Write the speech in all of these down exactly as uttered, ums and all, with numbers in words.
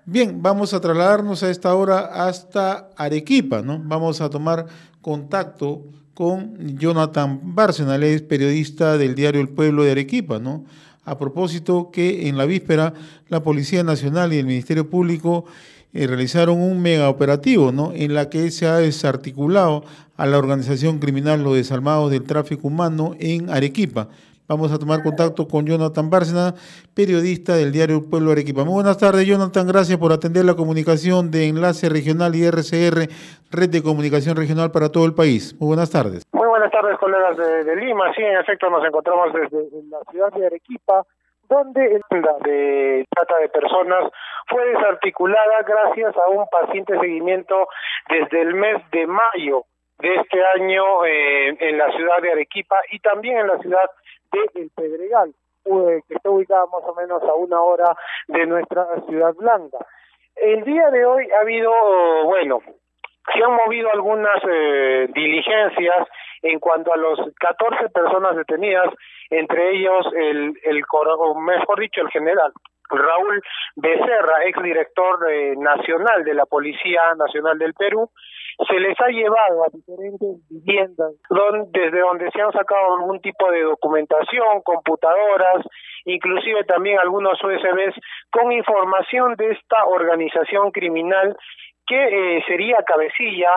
Bien, vamos a trasladarnos a esta hora hasta Arequipa, ¿no? Vamos a tomar contacto con Jonathan Bárcena, él es periodista del diario El Pueblo de Arequipa, ¿no? A propósito que en la víspera la Policía Nacional y el Ministerio Público eh, realizaron un mega operativo, ¿no? En la que se ha desarticulado a la organización criminal Los Desalmados del Tráfico Humano en Arequipa. Vamos a tomar contacto con Jonathan Bárcena, periodista del diario El Pueblo de Arequipa. Muy buenas tardes, Jonathan. Gracias por atender la comunicación de Enlace Regional y R C R, Red de Comunicación Regional para todo el país. Muy buenas tardes. Muy buenas tardes, colegas de, de Lima. Sí, en efecto, nos encontramos desde en la ciudad de Arequipa, donde la de trata de personas fue desarticulada gracias a un paciente seguimiento desde el mes de mayo de este año eh, en la ciudad de Arequipa y también en la ciudad de El Pedregal, que está ubicada más o menos a una hora de nuestra Ciudad Blanca. El día de hoy ha habido, bueno, se han movido algunas eh, diligencias en cuanto a los catorce personas detenidas, entre ellos el, el mejor dicho, el general Raúl Becerra, exdirector eh, nacional de la Policía Nacional del Perú. Se les ha llevado a diferentes viviendas donde, desde donde se han sacado algún tipo de documentación, computadoras, inclusive también algunos U S Bs con información de esta organización criminal que eh, sería cabecilla,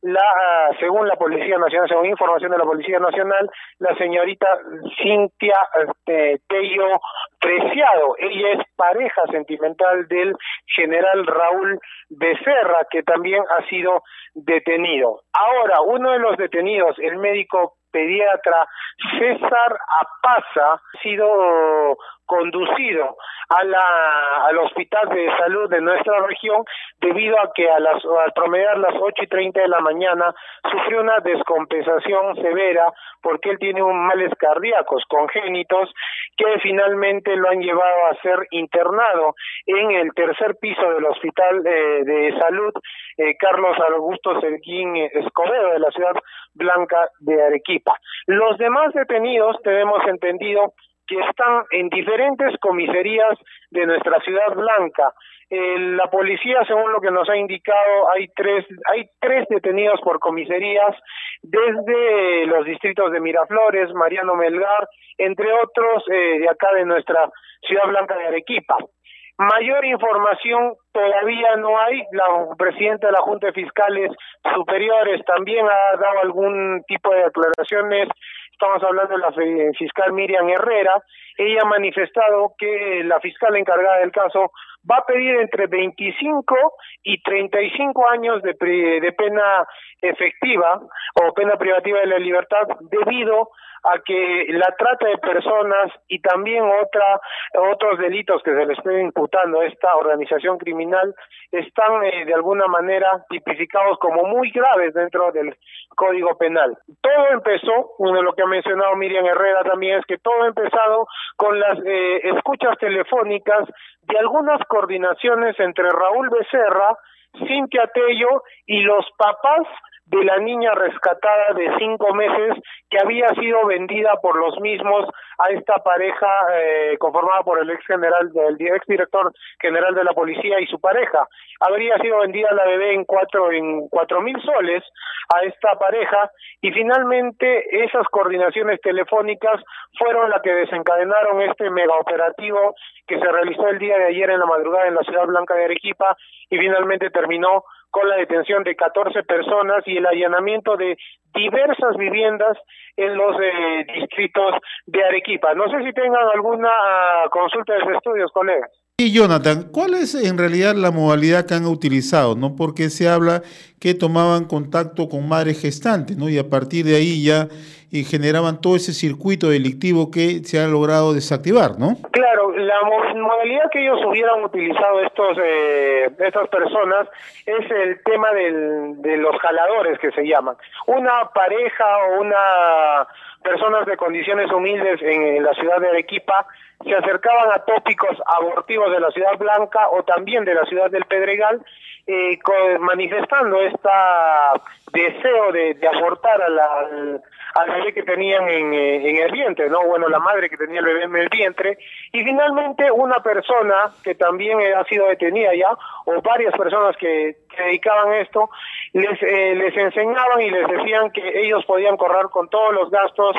la según la Policía Nacional, según información de la Policía Nacional, la señorita Cintia este, Tello Preciado. Ella es pareja sentimental del general Raúl Becerra, que también ha sido detenido. Ahora, uno de los detenidos, el médico pediatra César Apaza, ha sido conducido a la al hospital de salud de nuestra región debido a que a las al promediar las ocho y treinta de la mañana sufrió una descompensación severa porque él tiene un males cardíacos congénitos que finalmente lo han llevado a ser internado en el tercer piso del hospital eh, de salud eh, Carlos Augusto Serguín Escobedo de la ciudad blanca de Arequipa. Los demás detenidos tenemos entendido que están en diferentes comisarías de nuestra ciudad blanca. Eh, la policía, según lo que nos ha indicado, hay tres hay tres detenidos por comisarías desde los distritos de Miraflores, Mariano Melgar, entre otros eh, de acá de nuestra ciudad blanca de Arequipa. Mayor información todavía no hay. La presidenta de la Junta de Fiscales Superiores también ha dado algún tipo de aclaraciones. Estamos hablando de la fiscal Miriam Herrera. Ella ha manifestado que la fiscal encargada del caso va a pedir entre veinticinco y treinta y cinco años de, de pena efectiva o pena privativa de la libertad debido a que la trata de personas y también otra otros delitos que se le esté imputando a esta organización criminal están eh, de alguna manera tipificados como muy graves dentro del Código Penal. Todo empezó, uno de lo que ha mencionado Miriam Herrera también, es que todo ha empezado con las eh, escuchas telefónicas de algunas coordinaciones entre Raúl Becerra, Cintia Tello y los papás de la niña rescatada de cinco meses que había sido vendida por los mismos a esta pareja eh, conformada por el ex general, el ex director general de la policía y su pareja. Habría sido vendida la bebé en cuatro en cuatro mil soles a esta pareja y finalmente esas coordinaciones telefónicas fueron las que desencadenaron este mega operativo que se realizó el día de ayer en la madrugada en la ciudad blanca de Arequipa y finalmente terminó con la detención de catorce personas y el allanamiento de diversas viviendas en los eh, distritos de Arequipa. No sé si tengan alguna uh, consulta de sus estudios, colegas. Y Jonathan, ¿cuál es en realidad la modalidad que han utilizado? ¿No? Porque se habla que tomaban contacto con madres gestantes, ¿no? Y a partir de ahí ya y generaban todo ese circuito delictivo que se ha logrado desactivar, ¿no? Claro, la modalidad que ellos hubieran utilizado estos eh, estas personas es el tema del, de los jaladores que se llaman. Una pareja o una personas de condiciones humildes en, en la ciudad de Arequipa se acercaban a tópicos abortivos de la ciudad blanca o también de la ciudad del Pedregal, eh, con, manifestando este deseo de, de abortar a la, al, al bebé que tenían en, en el vientre, ¿no? Bueno, la madre que tenía el bebé en el vientre, y finalmente una persona que también ha sido detenida ya, o varias personas que, que dedicaban esto, les, eh, les enseñaban y les decían que ellos podían correr con todos los gastos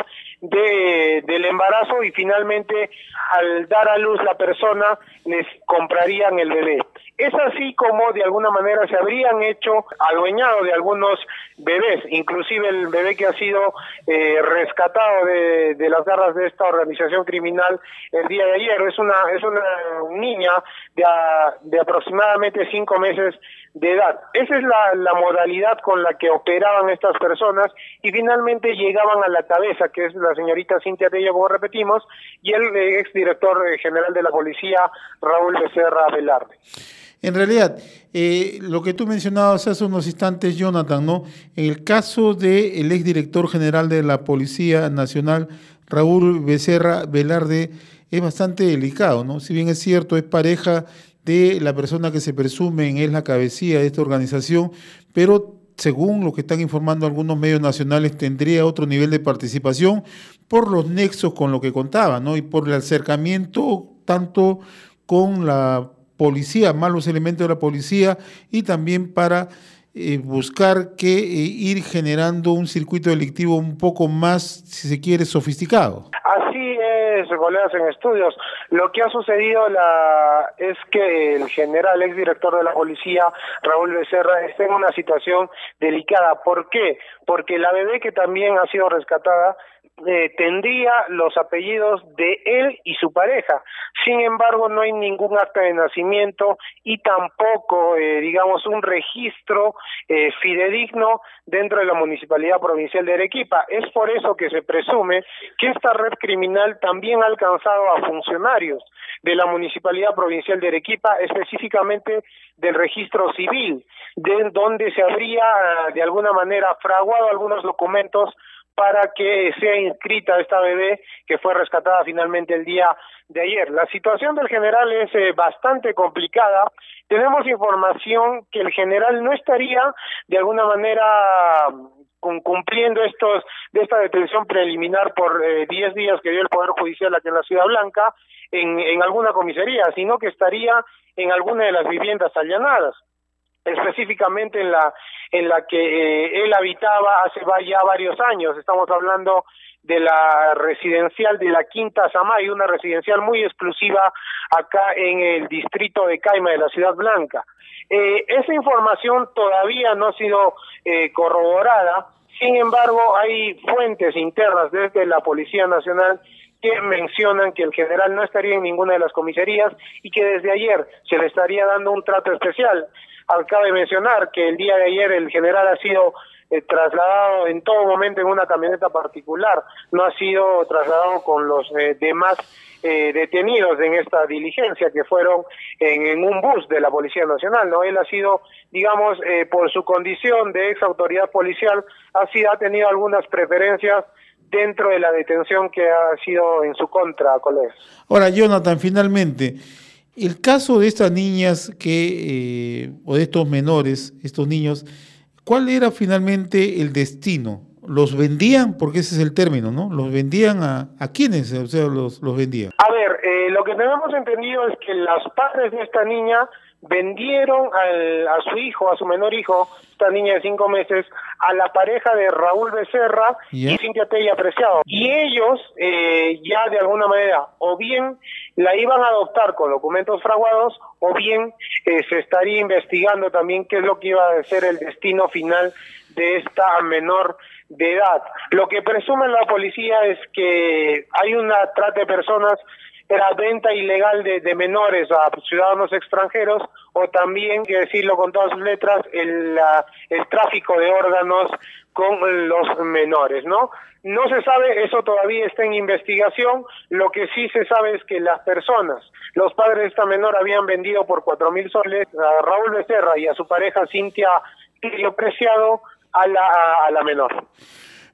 de, del embarazo y finalmente al dar a luz la persona les comprarían el bebé. Es así como de alguna manera se habrían hecho adueñado de algunos bebés, inclusive el bebé que ha sido eh, rescatado de, de las garras de esta organización criminal el día de ayer. Es una es una niña de, a, de aproximadamente cinco meses de edad. Esa es la, la modalidad con la que operaban estas personas y finalmente llegaban a la cabeza, que es la señorita Cintia Tello, como repetimos, y el eh, exdirector eh, general de la policía, Raúl Becerra Velarde. En realidad, eh, lo que tú mencionabas hace unos instantes, Jonathan, ¿no? En el caso del exdirector general de la Policía Nacional, Raúl Becerra Velarde, es bastante delicado, ¿no? Si bien es cierto, es pareja de la persona que se presume es la cabecilla de esta organización, pero según lo que están informando algunos medios nacionales, tendría otro nivel de participación por los nexos con lo que contaba, ¿no? Y por el acercamiento tanto con la policía, malos elementos de la policía, y también para eh, buscar que eh, ir generando un circuito delictivo un poco más, si se quiere, sofisticado. Así es, colegas en estudios. Lo que ha sucedido la es que el general exdirector de la policía, Raúl Becerra, está en una situación delicada. ¿Por qué? Porque la bebé que también ha sido rescatada Eh, tendría los apellidos de él y su pareja. Sin embargo, no hay ningún acta de nacimiento y tampoco, eh, digamos, un registro eh, fidedigno dentro de la Municipalidad Provincial de Arequipa. Es por eso que se presume que esta red criminal también ha alcanzado a funcionarios de la Municipalidad Provincial de Arequipa, específicamente del registro civil, de donde se habría de alguna manera fraguado algunos documentos para que sea inscrita esta bebé que fue rescatada finalmente el día de ayer. La situación del general es eh, bastante complicada. Tenemos información que el general no estaría de alguna manera cumpliendo estos de esta detención preliminar por eh, diez días que dio el Poder Judicial aquí en la Ciudad Blanca en, en alguna comisaría, sino que estaría en alguna de las viviendas allanadas, específicamente en la en la que eh, él habitaba hace ya varios años. Estamos hablando de la residencial de la Quinta Samay, una residencial muy exclusiva acá en el distrito de Caima de la Ciudad Blanca. Eh, esa información todavía no ha sido eh, corroborada. Sin embargo, hay fuentes internas desde la Policía Nacional que mencionan que el general no estaría en ninguna de las comisarías y que desde ayer se le estaría dando un trato especial. Cabe mencionar que el día de ayer el general ha sido eh, trasladado en todo momento en una camioneta particular, no ha sido trasladado con los eh, demás eh, detenidos en esta diligencia que fueron en, en un bus de la Policía Nacional, ¿no? Él ha sido, digamos, eh, por su condición de ex autoridad policial, ha sido, ha tenido algunas preferencias dentro de la detención que ha sido en su contra, colegas. Ahora, Jonathan, finalmente, el caso de estas niñas que, eh, o de estos menores, estos niños, ¿cuál era finalmente el destino? ¿Los vendían? Porque ese es el término, ¿no? ¿Los vendían a, a quiénes? O sea, los, los vendían. A ver, eh, lo que tenemos entendido es que los padres de esta niña vendieron al, a su hijo, a su menor hijo, esta niña de cinco meses, a la pareja de Raúl Becerra ¿Yeah? y Cintia Tello Apreciado. Y ellos eh, ya de alguna manera o bien la iban a adoptar con documentos fraguados o bien eh, se estaría investigando también qué es lo que iba a ser el destino final de esta menor de edad. Lo que presume la policía es que hay una trata de personas, era venta ilegal de, de menores a ciudadanos extranjeros, o también, que decirlo con todas sus letras, el, la, el tráfico de órganos con los menores, ¿no? No se sabe, eso todavía está en investigación. Lo que sí se sabe es que las personas, los padres de esta menor habían vendido por cuatro mil soles a Raúl Becerra y a su pareja Cintia Tello Preciado a la, a, a la menor.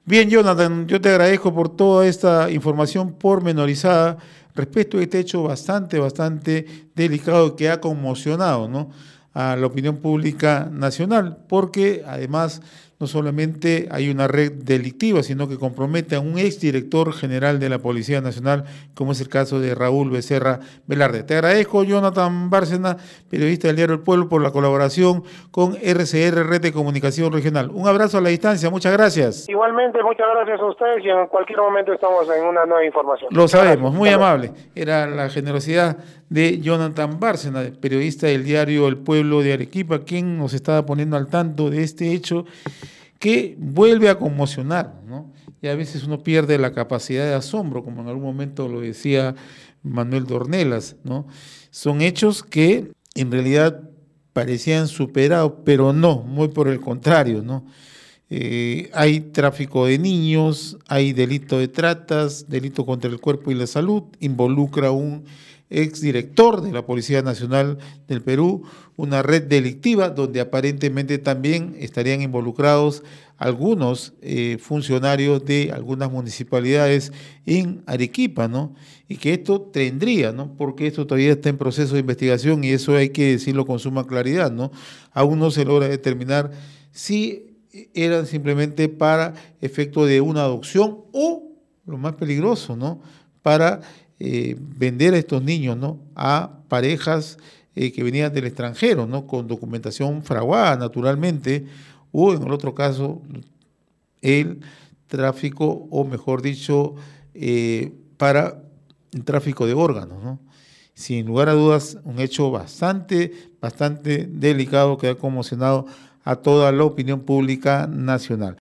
Bien, Jonathan, yo te agradezco por toda esta información pormenorizada respecto a este hecho bastante, bastante delicado que ha conmocionado, ¿no?, a la opinión pública nacional, porque además no solamente hay una red delictiva, sino que compromete a un exdirector general de la Policía Nacional, como es el caso de Raúl Becerra Velarde. Te agradezco, Jonathan Bárcena, periodista del Diario El Pueblo, por la colaboración con R C R, Red de Comunicación Regional. Un abrazo a la distancia, muchas gracias. Igualmente, muchas gracias a ustedes y en cualquier momento estamos en una nueva información. Lo sabemos, muy amable. Era la generosidad de Jonathan Bárcena, periodista del Diario El Pueblo de Arequipa, quien nos estaba poniendo al tanto de este hecho que vuelve a conmocionar, ¿no? Y a veces uno pierde la capacidad de asombro, como en algún momento lo decía Manuel Dornelas, ¿no? Son hechos que en realidad parecían superados, pero no, muy por el contrario, ¿no? Eh, hay tráfico de niños, hay delito de tratas, delito contra el cuerpo y la salud, involucra a un exdirector de la Policía Nacional del Perú, una red delictiva donde aparentemente también estarían involucrados algunos eh, funcionarios de algunas municipalidades en Arequipa, ¿no? Y que esto tendría, ¿no? Porque esto todavía está en proceso de investigación y eso hay que decirlo con suma claridad, ¿no? Aún no se logra determinar si eran simplemente para efecto de una adopción o, lo más peligroso, ¿no?, para Eh, vender a estos niños, ¿no?, a parejas eh, que venían del extranjero, ¿no?, con documentación fraguada, naturalmente, o en el otro caso, el tráfico, o mejor dicho, eh, para el tráfico de órganos, ¿no? Sin lugar a dudas, un hecho bastante, bastante delicado que ha conmocionado a toda la opinión pública nacional.